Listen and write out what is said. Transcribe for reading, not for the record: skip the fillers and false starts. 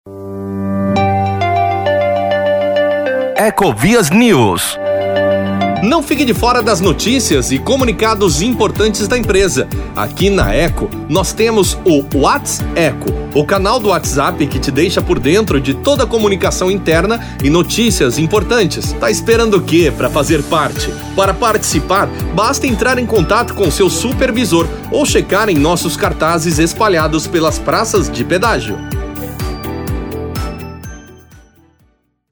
Ecovias News. Não fique de fora das notícias e comunicados importantes da empresa. Aqui na Eco, nós temos o WhatsEco, o canal do WhatsApp que te deixa por dentro de toda a comunicação interna e notícias importantes. Tá esperando o quê para fazer parte? Para participar, basta entrar em contato com seu supervisor ou checar em nossos cartazes espalhados pelas praças de pedágio.